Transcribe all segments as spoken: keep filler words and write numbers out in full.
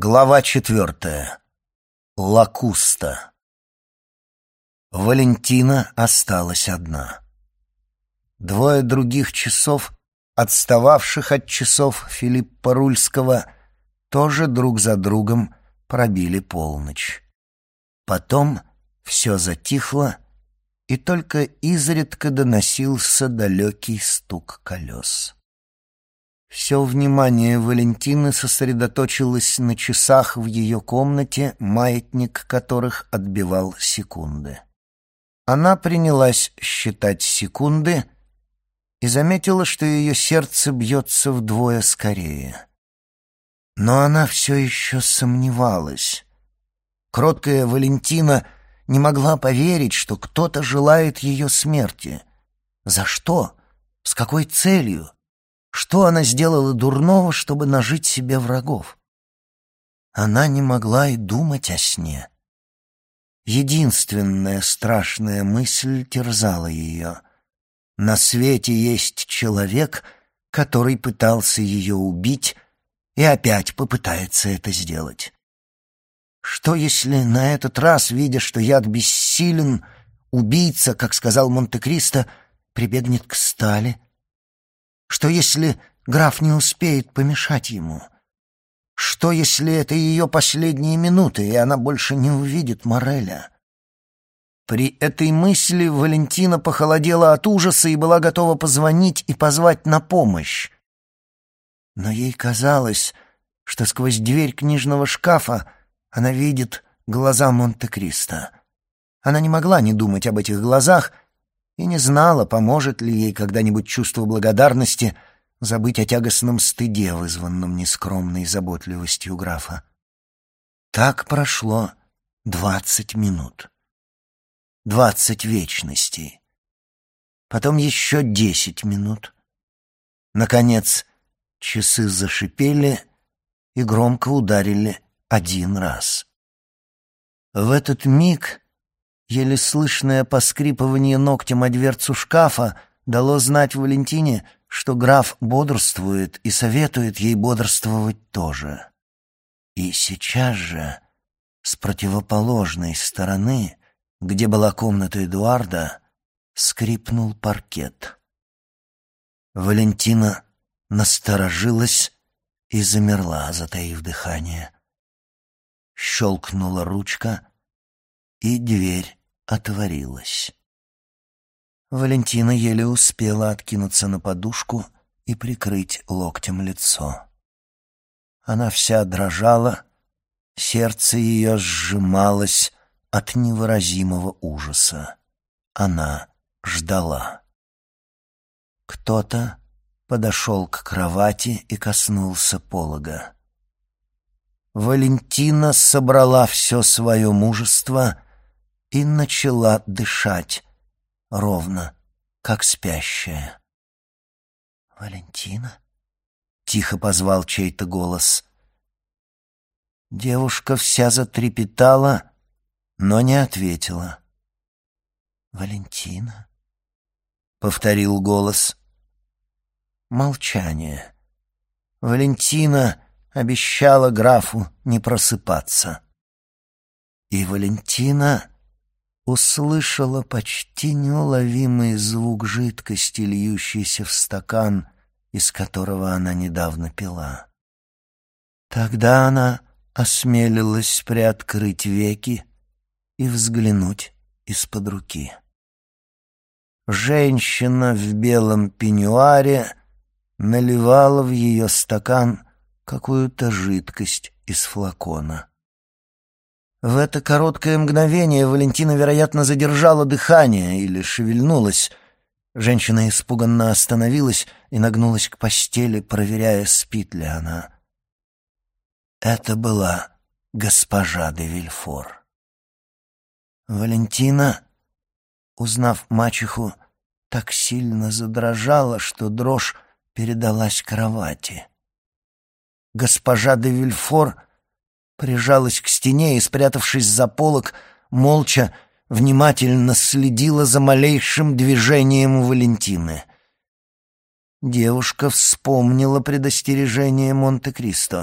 Глава четвертая. Лакуста. Валентина осталась одна. Двое других часов, отстававших от часов Филиппа Рульского, тоже друг за другом пробили полночь. Потом все затихло, и только изредка доносился далекий стук колес. Все внимание Валентины сосредоточилось на часах в ее комнате, маятник которых отбивал секунды. Она принялась считать секунды и заметила, что ее сердце бьется вдвое скорее. Но она все еще сомневалась. Кроткая Валентина не могла поверить, что кто-то желает ее смерти. За что? С какой целью? Что она сделала дурного, чтобы нажить себе врагов? Она не могла и думать о сне. Единственная страшная мысль терзала ее. На свете есть человек, который пытался ее убить и опять попытается это сделать. Что если на этот раз, видя, что яд бессилен, убийца, как сказал Монте-Кристо, прибегнет к стали? Что если граф не успеет помешать ему? Что если это ее последние минуты, и она больше не увидит Мореля? При этой мысли Валентина похолодела от ужаса и была готова позвонить и позвать на помощь. Но ей казалось, что сквозь дверь книжного шкафа она видит глаза Монте-Кристо. Она не могла не думать об этих глазах и не знала, поможет ли ей когда-нибудь чувство благодарности забыть о тягостном стыде, вызванном нескромной заботливостью графа. Так прошло двадцать минут. Двадцать вечностей. Потом еще десять минут. Наконец, часы зашипели и громко ударили один раз. В этот миг еле слышное поскрипывание ногтем о дверцу шкафа дало знать Валентине, что граф бодрствует и советует ей бодрствовать тоже. И сейчас же, с противоположной стороны, где была комната Эдуарда, скрипнул паркет. Валентина насторожилась и замерла, затаив дыхание. Щелкнула ручка, и дверь отворилась. Валентина еле успела откинуться на подушку и прикрыть локтем лицо. Она вся дрожала, сердце ее сжималось от невыразимого ужаса. Она ждала. Кто-то подошел к кровати и коснулся полога. Валентина собрала все свое мужество и начала дышать ровно, как спящая. «Валентина?» — тихо позвал чей-то голос. Девушка вся затрепетала, но не ответила. «Валентина?» — повторил голос. Молчание. Валентина обещала графу не просыпаться. И Валентина услышала почти неуловимый звук жидкости, льющейся в стакан, из которого она недавно пила. Тогда она осмелилась приоткрыть веки и взглянуть из-под руки. Женщина в белом пеньюаре наливала в ее стакан какую-то жидкость из флакона. В это короткое мгновение Валентина, вероятно, задержала дыхание или шевельнулась. Женщина испуганно остановилась и нагнулась к постели, проверяя, спит ли она. Это была госпожа де Вильфор. Валентина, узнав мачеху, так сильно задрожала, что дрожь передалась кровати. Госпожа де Вильфор прижалась к стене и, спрятавшись за полог, молча, внимательно следила за малейшим движением Валентины. Девушка вспомнила предостережение Монте-Кристо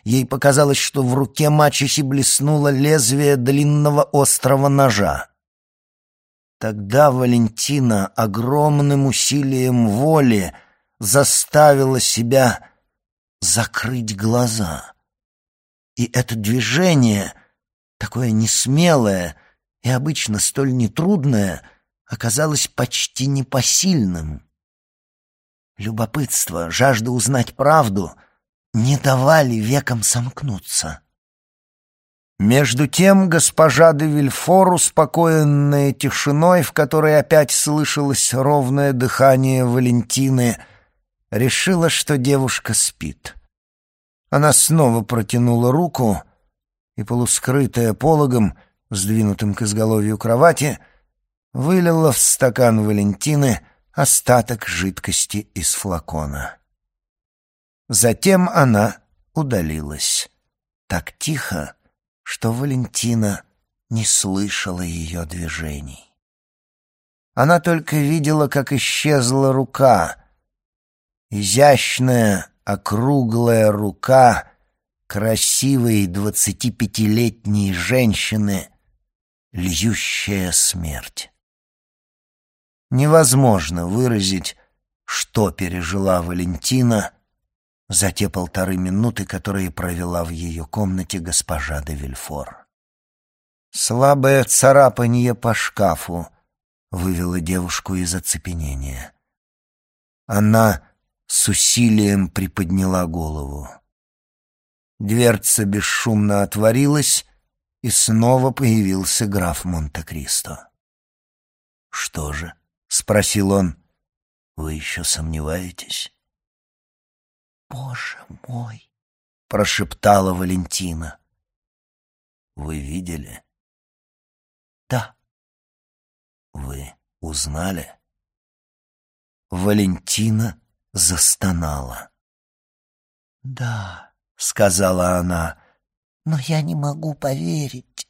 Ей показалось, что в руке мачехи блеснуло лезвие длинного острого ножа. Тогда Валентина огромным усилием воли заставила себя закрыть глаза. И это движение, такое несмелое и обычно столь нетрудное, оказалось почти непосильным. Любопытство, жажда узнать правду не давали векам сомкнуться. Между тем госпожа де Вильфор, успокоенная тишиной, в которой опять слышалось ровное дыхание Валентины, решила, что девушка спит. Она снова протянула руку и, полускрытая пологом, сдвинутым к изголовью кровати, вылила в стакан Валентины остаток жидкости из флакона. Затем она удалилась так тихо, что Валентина не слышала ее движений. Она только видела, как исчезла рука, изящная, округлая рука красивой двадцатипятилетней женщины, льющая смерть. Невозможно выразить, что пережила Валентина за те полторы минуты, которые провела в ее комнате госпожа де Вильфор. Слабое царапанье по шкафу вывело девушку из оцепенения. Она с усилием приподняла голову. Дверца бесшумно отворилась, и снова появился граф Монте-Кристо. «Что же?» — спросил он. «Вы еще сомневаетесь?» «Боже мой!» — прошептала Валентина. «Вы видели?» «Да». «Вы узнали?» Валентина застонала. «Да», — сказала она, — «но я не могу поверить».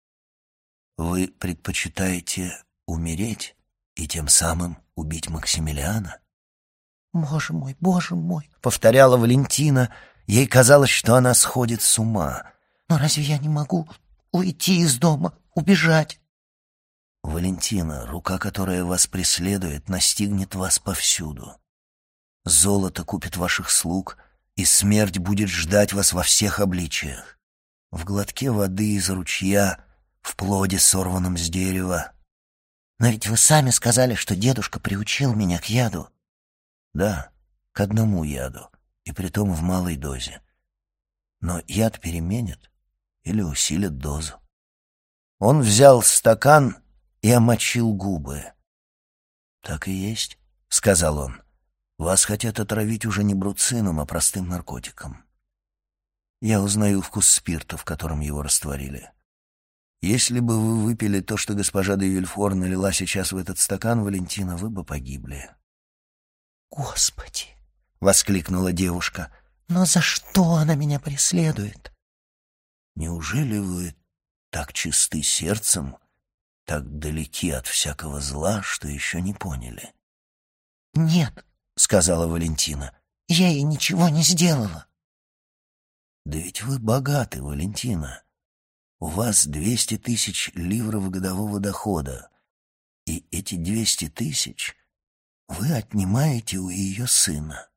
«Вы предпочитаете умереть и тем самым убить Максимилиана?» «Боже мой, боже мой!» — повторяла Валентина. Ей казалось, что она сходит с ума. «Но разве я не могу уйти из дома, убежать?» «Валентина, рука, которая вас преследует, настигнет вас повсюду. Золото купит ваших слуг, и смерть будет ждать вас во всех обличиях. В глотке воды из ручья, в плоде, сорванном с дерева». «Но ведь вы сами сказали, что дедушка приучил меня к яду». «Да, к одному яду, и притом в малой дозе. Но яд переменит или усилит дозу». Он взял стакан и омочил губы. «Так и есть», — сказал он. «Вас хотят отравить уже не бруцином, а простым наркотиком. Я узнаю вкус спирта, в котором его растворили. Если бы вы выпили то, что госпожа де Вильфор налила сейчас в этот стакан, Валентина, вы бы погибли». «Господи!» — воскликнула девушка. «Но за что она меня преследует?» «Неужели вы так чисты сердцем, так далеки от всякого зла, что еще не поняли?» «Нет», — сказала Валентина, — «я ей ничего не сделала». «Да ведь вы богаты, Валентина. У вас двести тысяч ливров годового дохода, и эти двести тысяч вы отнимаете у ее сына».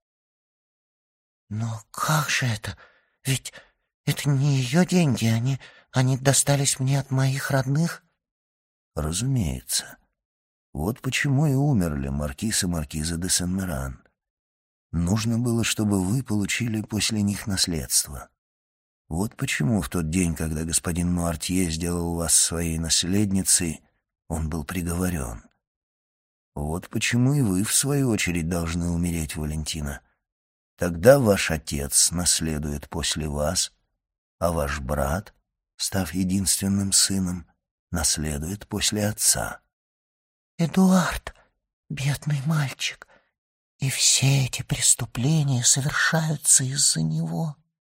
«Но как же это? Ведь это не ее деньги, они, они достались мне от моих родных». «Разумеется. Вот почему и умерли маркиз и маркиза де Сен-Меран. Нужно было, чтобы вы получили после них наследство. Вот почему в тот день, когда господин Нуартье сделал вас своей наследницей, он был приговорен. Вот почему и вы, в свою очередь, должны умереть, Валентина. Тогда ваш отец наследует после вас, а ваш брат, став единственным сыном, наследует после отца». «Эдуард, бедный мальчик, и все эти преступления совершаются из-за него».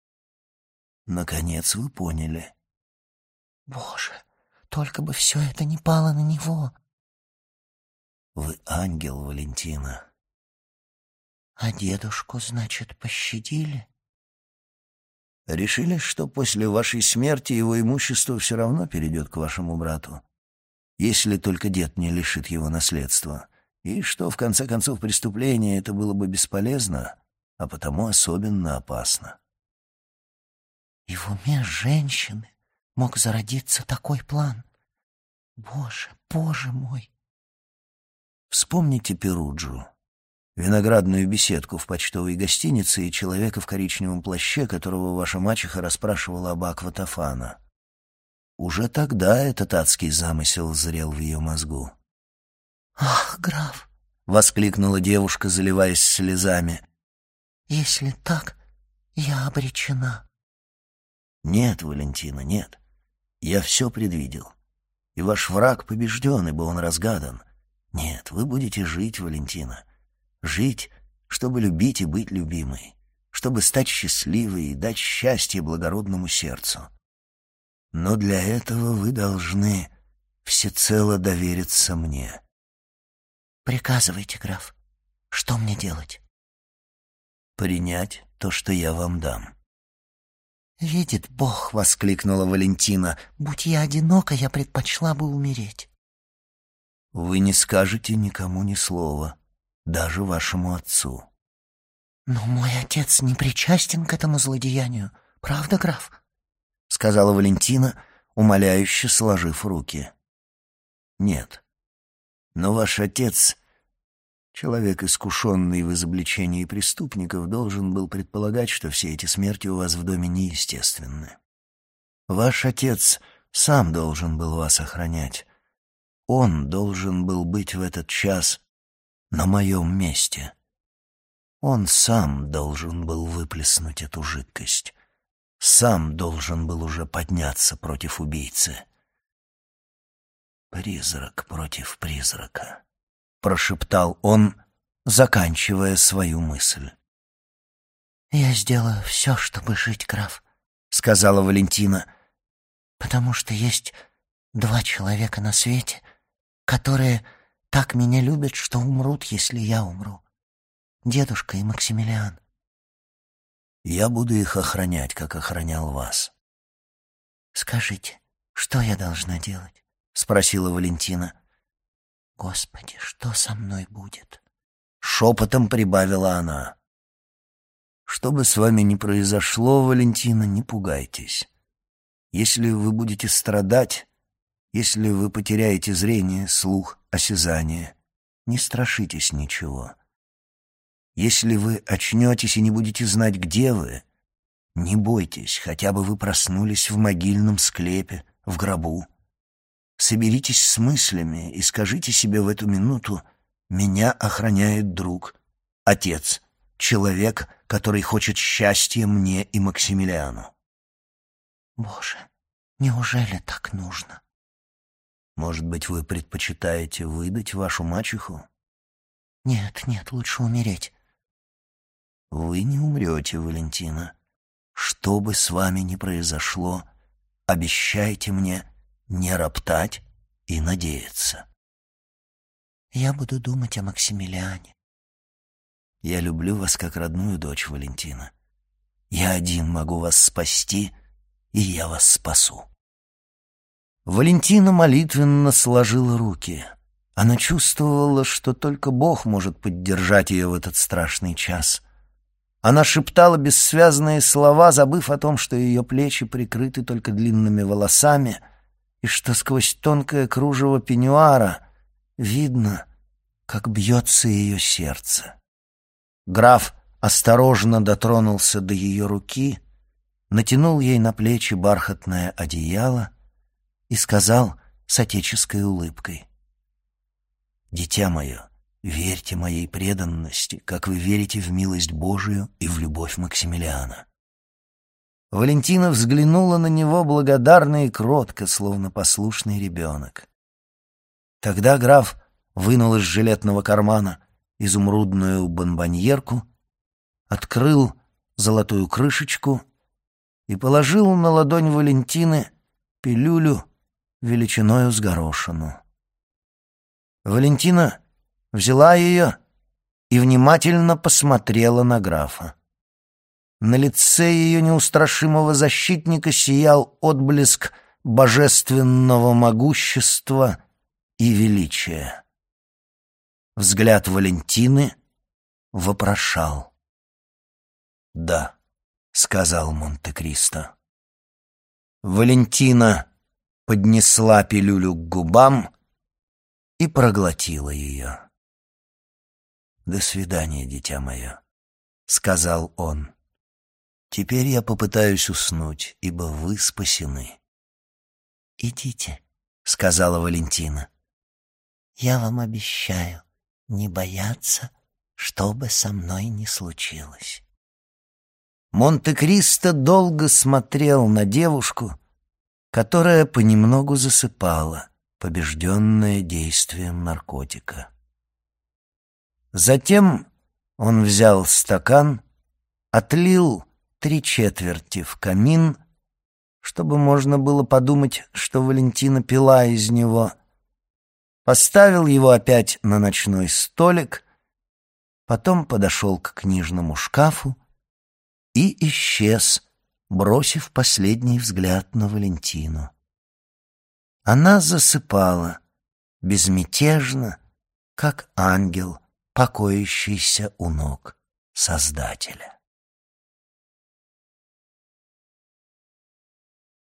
«Наконец вы поняли». «Боже, только бы все это не пало на него». «Вы ангел, Валентина». «А дедушку, значит, пощадили?» Решили, что после вашей смерти его имущество все равно перейдет к вашему брату, если только дед не лишит его наследства, и что, в конце концов, преступление это было бы бесполезно, а потому особенно опасно. И в уме женщины мог зародиться такой план. Боже, боже мой! Вспомните Перуджу, виноградную беседку в почтовой гостинице и человека в коричневом плаще, которого ваша мачеха расспрашивала об Аква Тофана. Уже тогда этот адский замысел зрел в ее мозгу. «Ах, граф!» — воскликнула девушка, заливаясь слезами. «Если так, я обречена». «Нет, Валентина, нет. Я все предвидел. И ваш враг побежден, ибо он разгадан. Нет, вы будете жить, Валентина. Жить, чтобы любить и быть любимой, чтобы стать счастливой и дать счастье благородному сердцу. Но для этого вы должны всецело довериться мне». «Приказывайте, граф. Что мне делать?» «Принять то, что я вам дам». «Видит Бог!» — воскликнула Валентина. «Будь я одинока, я предпочла бы умереть». «Вы не скажете никому ни слова, даже вашему отцу». «Но мой отец не причастен к этому злодеянию, правда, граф?» — сказала Валентина, умоляюще сложив руки. «Нет. Но ваш отец, человек, искушенный в изобличении преступников, должен был предполагать, что все эти смерти у вас в доме неестественны. Ваш отец сам должен был вас охранять. Он должен был быть в этот час на моем месте. Он сам должен был выплеснуть эту жидкость. Сам должен был уже подняться против убийцы. «Призрак против призрака», — прошептал он, заканчивая свою мысль. «Я сделаю все, чтобы жить, граф», — сказала Валентина, «потому что есть два человека на свете, которые так меня любят, что умрут, если я умру. Дедушка и Максимилиан». «Я буду их охранять, как охранял вас». «Скажите, что я должна делать?» — спросила Валентина. «Господи, что со мной будет?» — шепотом прибавила она. «Что бы с вами ни произошло, Валентина, не пугайтесь. Если вы будете страдать, если вы потеряете зрение, слух, осязание, не страшитесь ничего. Если вы очнетесь и не будете знать, где вы, не бойтесь, хотя бы вы проснулись в могильном склепе, в гробу. Соберитесь с мыслями и скажите себе в эту минуту: «Меня охраняет друг, отец, человек, который хочет счастья мне и Максимилиану». «Боже, неужели так нужно?» «Может быть, вы предпочитаете выдать вашу мачеху?» «Нет, нет, лучше умереть». «Вы не умрете, Валентина. Что бы с вами ни произошло, обещайте мне не роптать и надеяться». «Я буду думать о Максимилиане». «Я люблю вас как родную дочь, Валентина. Я один могу вас спасти, и я вас спасу». Валентина молитвенно сложила руки. Она чувствовала, что только Бог может поддержать ее в этот страшный час. Она шептала бессвязные слова, забыв о том, что ее плечи прикрыты только длинными волосами, и что сквозь тонкое кружево пеньюара видно, как бьется ее сердце. Граф осторожно дотронулся до ее руки, натянул ей на плечи бархатное одеяло и сказал с отеческой улыбкой: «Дитя мое, верьте моей преданности, как вы верите в милость Божию и в любовь Максимилиана». Валентина взглянула на него благодарно и кротко, словно послушный ребенок. Тогда граф вынул из жилетного кармана изумрудную бонбоньерку, открыл золотую крышечку и положил на ладонь Валентины пилюлю величиною с горошину. Валентина взяла ее и внимательно посмотрела на графа. На лице ее неустрашимого защитника сиял отблеск божественного могущества и величия. Взгляд Валентины вопрошал. «Да», — сказал Монте-Кристо. Валентина поднесла пилюлю к губам и проглотила ее. «До свидания, дитя мое», — сказал он. «Теперь я попытаюсь уснуть, ибо вы спасены». «Идите», — сказала Валентина. «Я вам обещаю не бояться, что бы со мной ни случилось». Монте-Кристо долго смотрел на девушку, которая понемногу засыпала, побежденная действием наркотика. Затем он взял стакан, отлил три четверти в камин, чтобы можно было подумать, что Валентина пила из него, поставил его опять на ночной столик, потом подошел к книжному шкафу и исчез, бросив последний взгляд на Валентину. Она засыпала, безмятежно, как ангел, покоящийся у ног Создателя.